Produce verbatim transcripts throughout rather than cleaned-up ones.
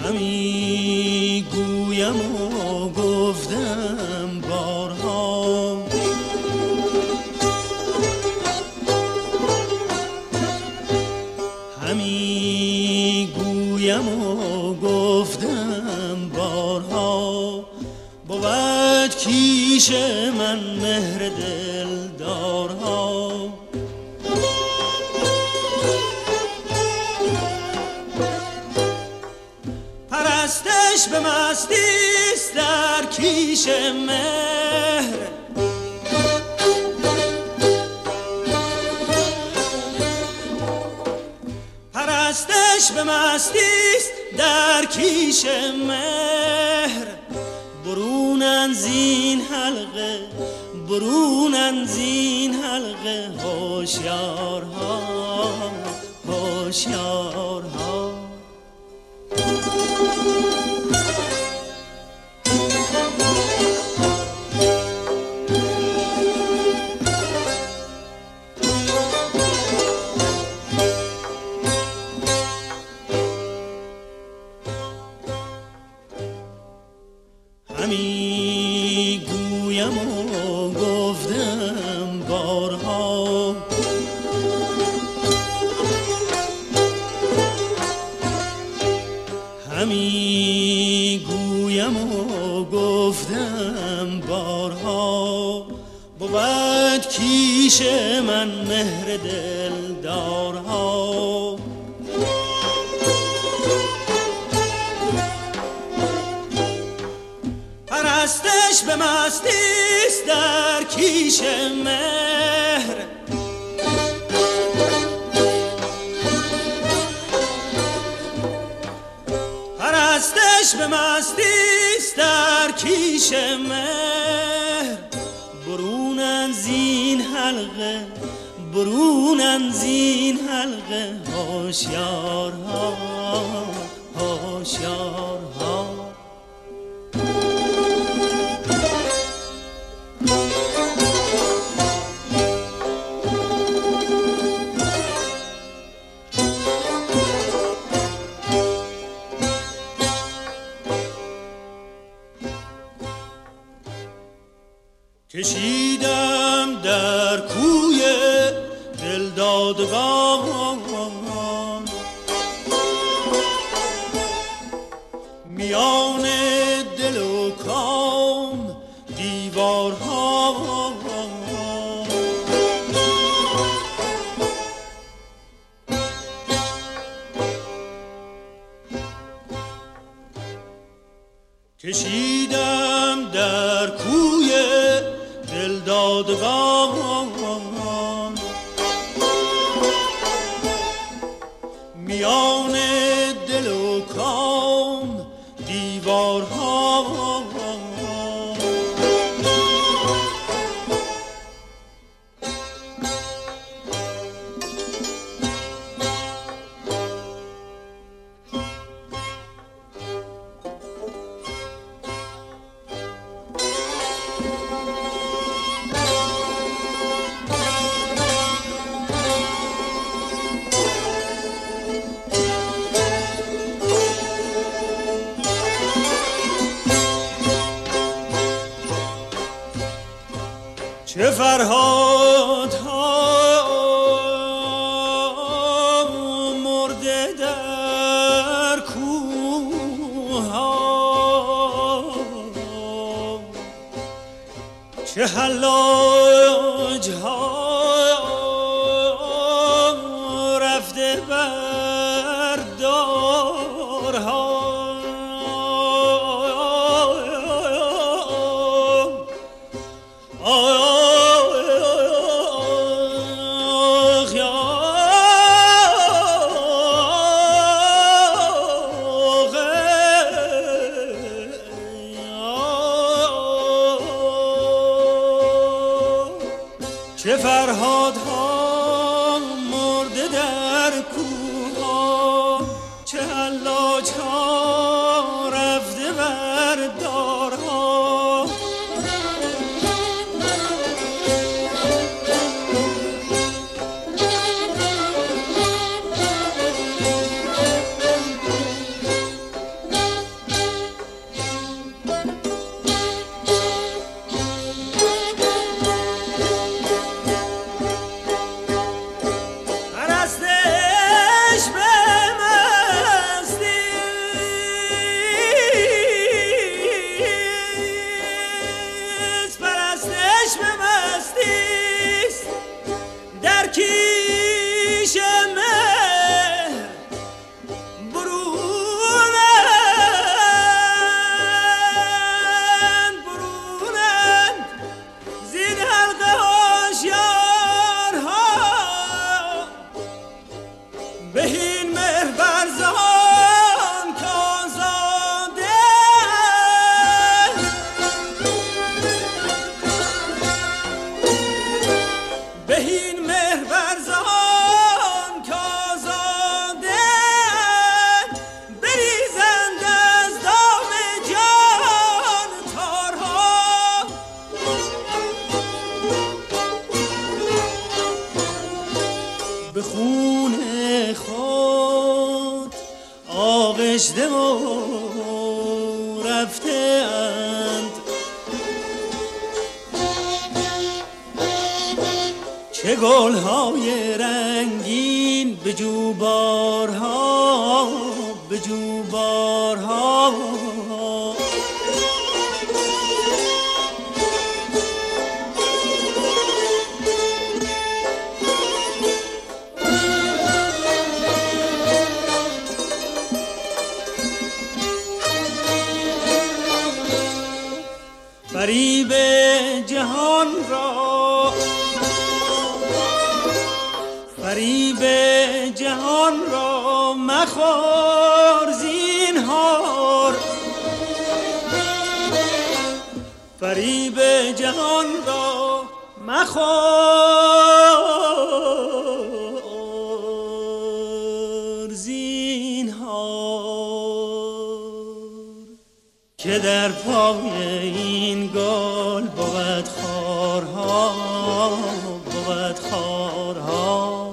همی گویم و گفتم بارها، همی گویم و گفتم بارها، بود کیش من مهر دلدارها. پرستش به مستیست در کیش مهر، پرستش به مستیست در کیش مهر. برونن زین حلقه، برونن زین حلقه هوشیارها، هوشیارها. همی گویم و گفتم بارها، همی گویم و گفتم بارها، بود کیش من مهر دلدارها. پرستش به مستیست در کیش مهر، پرستش به مستیست در کیش مهر. برونن زین حلقه، برونن زین حلقه هوشیارها، هوشیارها. کشیدم در کوی دلدادگان، میان دل و کام دیوارها. کشیدم در کوی دلدادگان، میان دل و کام دیوارها. چه فرهاد ها مرده در کوه ها، چه حلاج ها رفته بر دارها. چه فرهادها مرده در کوه ها، چه حلاج ها رفته بر دارها. گذشته و رفته اند، چه گل‌های رنگین به جوبارها به جوبارها، فریب جهان را فریب جهان را مخور زینهار، فریب جهان را مخور زینهار، که در پای این گل بود خارها بود خارها.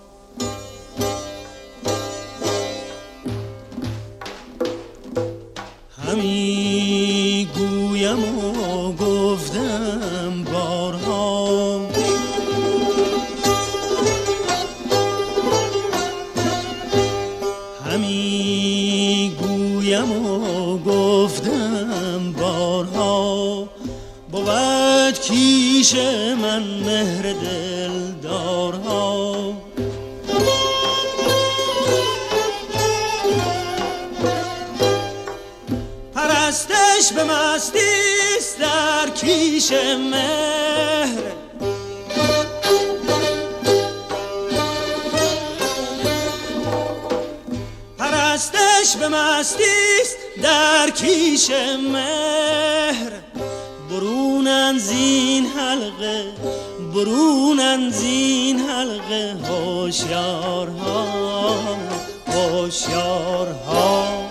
همی گویم و گفتم بارها، همی گویم و گفتم بارها، بود کیش من مهر دلدارها. پرستش به مستیست در کیش مهر، پرستش به مستیست در کیش مهر. برونن زین حلقه برونن زین حلقه هوشیارها هوشیارها.